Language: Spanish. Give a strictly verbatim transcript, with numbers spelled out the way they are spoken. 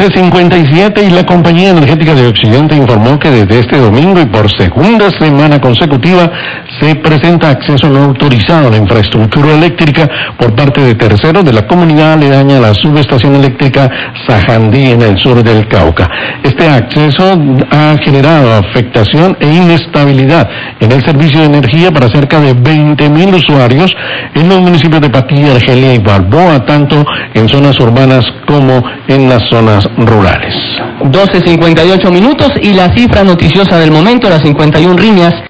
doce cincuenta y siete y la Compañía Energética de Occidente informó que desde este domingo y por segunda semana consecutiva se presenta acceso no autorizado a la infraestructura eléctrica por parte de terceros de la comunidad aledaña a la subestación eléctrica Sajandí en el sur del Cauca. Este acceso ha generado afectación e inestabilidad en el servicio de energía para cerca de veinte mil usuarios en los municipios de Patilla, Argelia y Balboa, tanto en zonas urbanas como en las zonas rurales. doce cincuenta y ocho minutos y la cifra noticiosa del momento, las cincuenta y una riñas